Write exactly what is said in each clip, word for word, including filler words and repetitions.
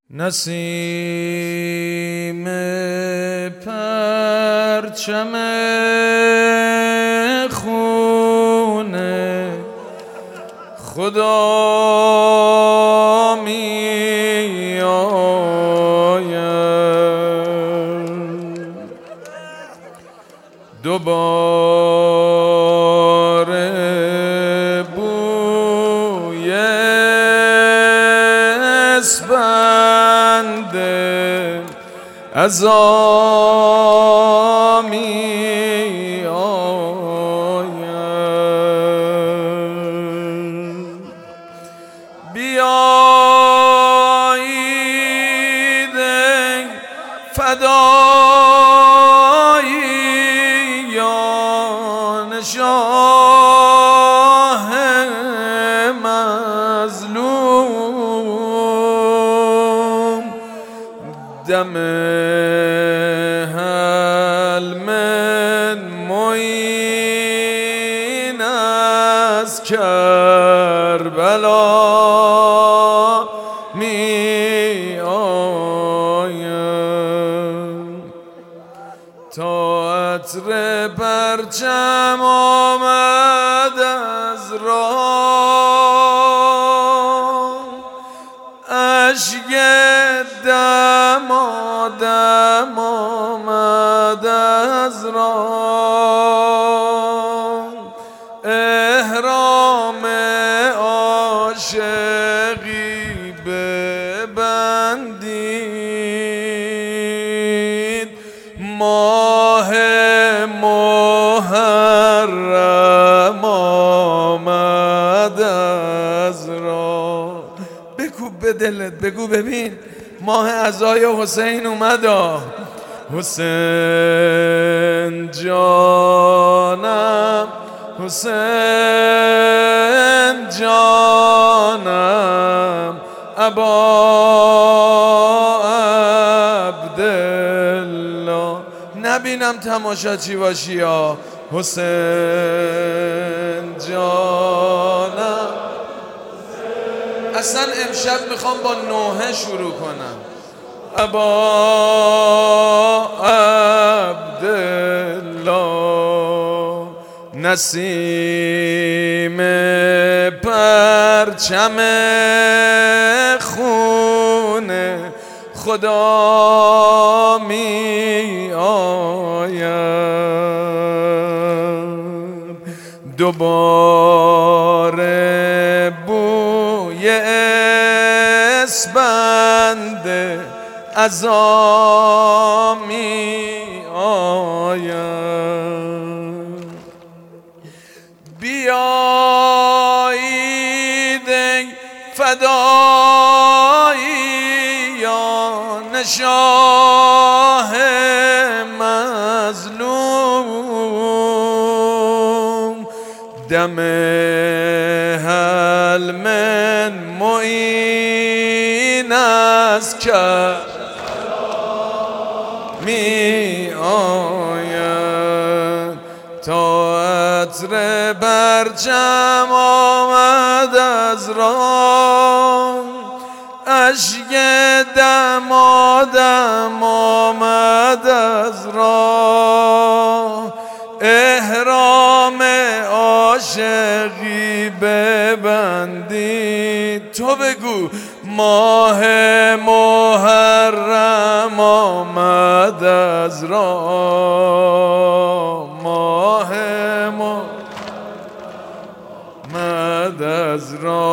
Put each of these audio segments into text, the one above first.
نسیم پرچم خون خدا می آید دوباره بوی اسفند عزا می آید بیایید ای فداییان شاه مظلوم دم هل من معین از کربلا می آیم تا عطر پرچم آمد از راه اشک دمادم آمد از راه احرام عاشقی ببندید ماه محرم آمد از راه. بگو به دلت، بگو ببین ماه عزای حسین اومد. حسین جانم، حسین جانم، ابا عبدالله. نبینم تماشاچی باشی یا حسین جانم. اصلا امشب میخوام با نوحه شروع کنم. ابا عبدالله نسیم پرچم خون خدا می آید دوباره بوی اسفند عزا می آید بیایید ای فداییان شاه مظلوم دم هل من معین از کربلا می آید تا عطر پرچم آمد از راه اشک دمادم آمد از راه احرام عاشقی ببندید. تو بگو ماه محرم آمد از راه ماه محرم از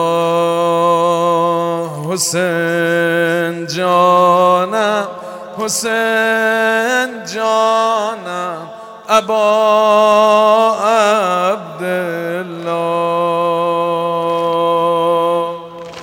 راه حسین جانم، حسین جانم، ابا عبدالله.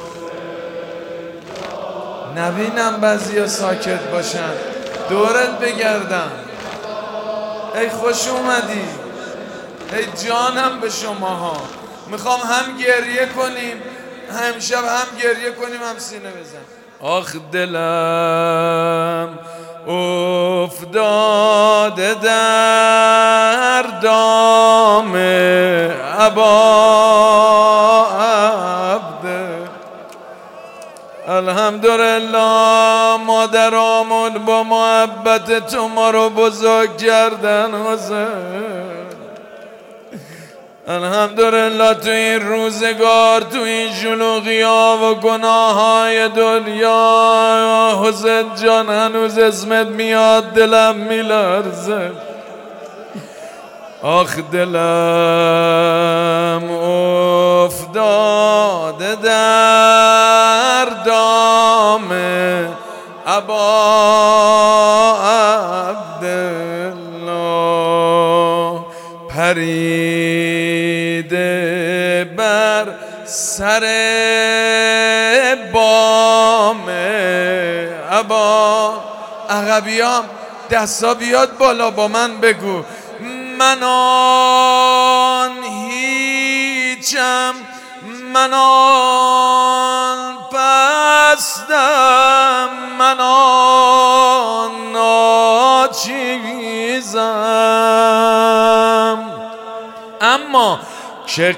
نبینم بعضیا ساکت باشن، دورت بگردم. ای خوش اومدی، ای جانم به شماها. میخوام هم گریه کنیم، امشب هم گریه کنیم هم سینه بزن. آخ دلم افتاده در دام ابا عبد الحمد الحمدلله مادرامون با محبت تو ما رو بزرگ کردن حسین. الحمدلله تو این روزگار، تو این شلوغی ها و گناه های دنیا، حسین جان هنوز اسمت میاد دلم میلرزه. آخ دلم افتاده در دام ابا عبدالله، پریده بر سر بام ابا. عقبیام دستا بیاد بالا با من بگو من آن هیچم، من آن پستم، من آن ناچیزم، اما چه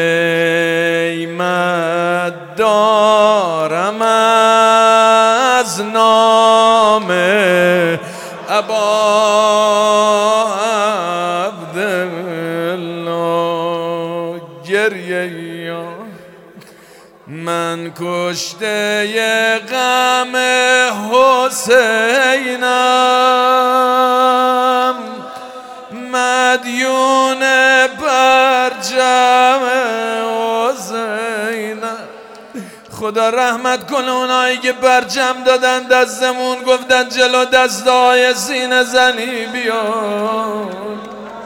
قیمت دارم از نام ابا عبدالله. گریه یا من کشته غم حسینم، مدیون برجم حسینم. خدا رحمت کنه اونایی که برجم دادن دستمون، گفتن جلو دستای سینه زنی بیان.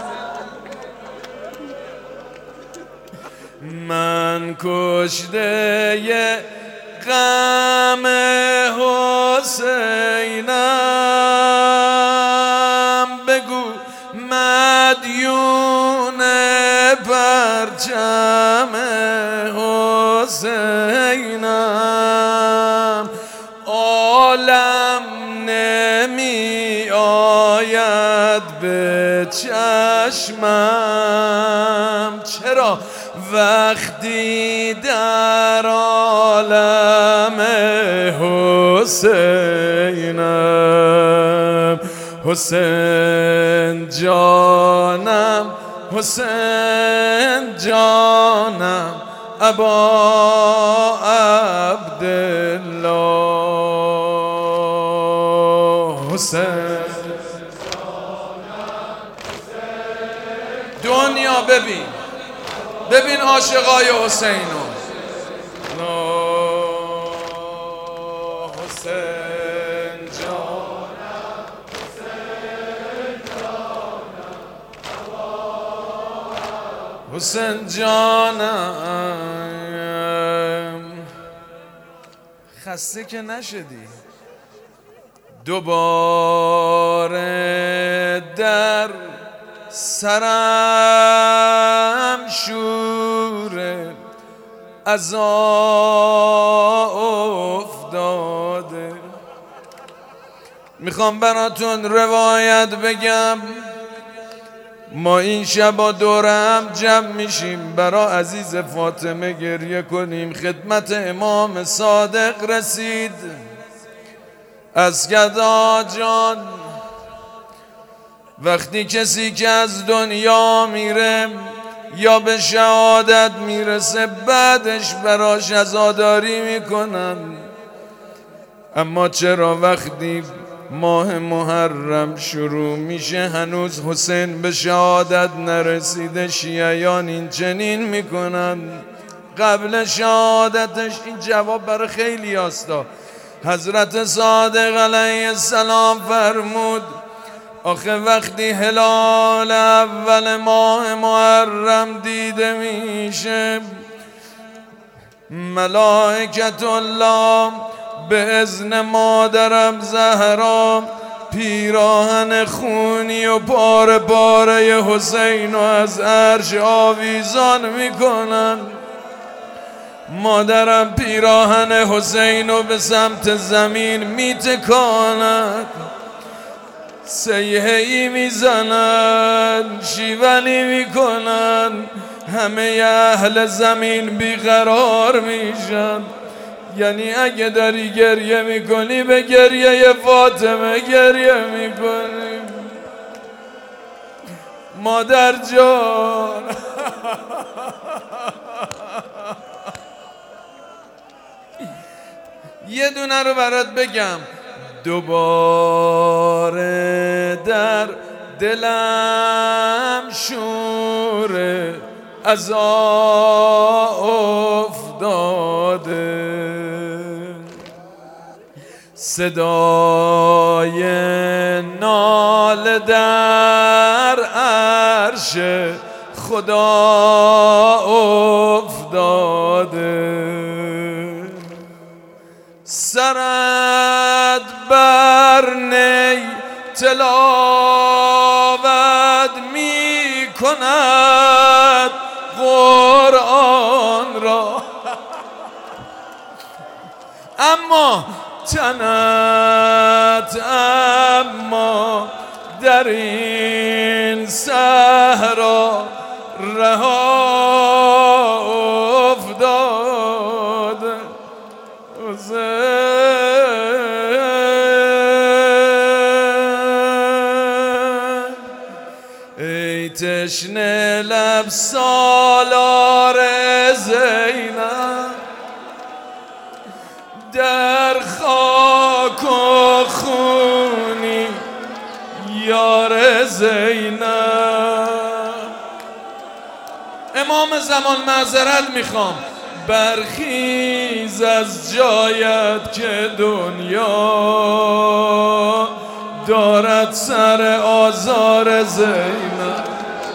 من کشته غم حسینم، بگو مدیون پرچم حسینم. عالم نمی آید به چشمم، چرا وقتی در عالم حسینم. حسین جانم، حسین جانم، ابا عبدالله. حسین دنیا ببین، ببین عاشقای حسینو. حسین جانم، حسین جانم. خسته که نشدی؟ دوباره در سرم شور عزا افتاده. میخوام براتون روایت بگم. ما این شبا دورم جمع میشیم برا عزیز فاطمه گریه کنیم. خدمت امام صادق رسید از گدا جان. وقتی کسی که از دنیا میره یا به شهادت میرسه، بعدش براش عزاداری میکنن. اما چرا وقتی ماه محرم شروع میشه هنوز حسین به شهادت نرسیده، شیعیان این چنین میکنن؟ قبل شهادتش این جواب برای خیلی هستا. حضرت صادق علیه السلام فرمود آخه وقتی هلال اول ماه محرم دیده میشه، ملائکت الله به اذن مادرم زهرا پیراهن خونی و پاره پاره حسین و از عرش آویزان میکنن. مادرم پیراهن حسین رو به سمت زمین میتکاند، سیحه‌ای میزنن، شیونی میکنن، همه اهل زمین بیقرار میشن. یعنی اگه داری گریه میکنی به گریه فاطمه گریه میکنی. مادر جان یه دونه رو برات بگم. دوباره در دلم شور عزا افتاده، صدای ناله در عرش خدا افتاده، سرت بر نی تلاوت می کند قرآن را، اما تنت اما در این صحرا رها افتاده. ای تشنه لب سالار زینب، در خاک و خونی یار زینب. امام زمان معذرت میخوام، برخیز از جایت که دنیا دارد سر آزار زینب.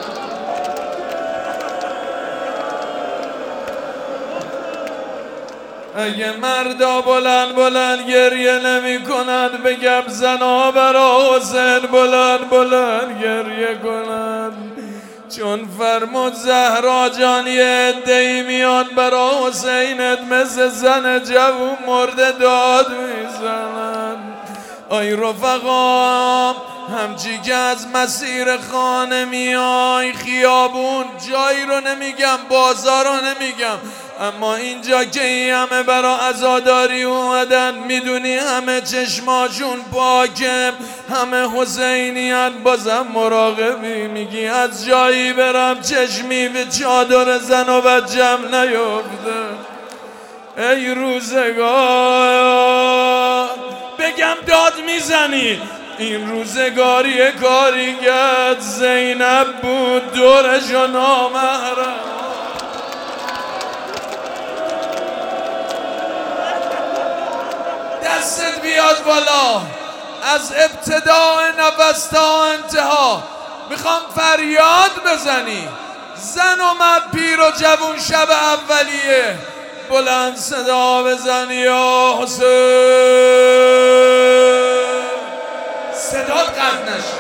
اگه مردا بلند بلند گریه نمی کند بگم زنا برا حسین بلند بلند گریه کند، چون فرمود زهرا جان یه عده‌ای میان برا حسینت مثل زن جوون مرده داد میزنن. آی رفقا، همچی که از مسیر خانه میای خیابون، جایی رو نمیگم بازار رو نمیگم، اما اینجا که این همه برا عزاداری اومدن، میدونی همه چشماشون پاکه، همه حسینیت، بازم مراقبی، میگی از جایی برم چشمی به چادر زن و بچم نیفته. ای روزگار، بگم داد میزنی، این روزگاری کاری کرد زینب بود دورش و نامحرم. دستت بیاد بالا، از ابتداء نفس تا انتها میخوام فریاد بزنی، زن و مرد، پیر و جوون، شب اولیه، بلند صدا بزن یا حسین. صدات قطع نشه.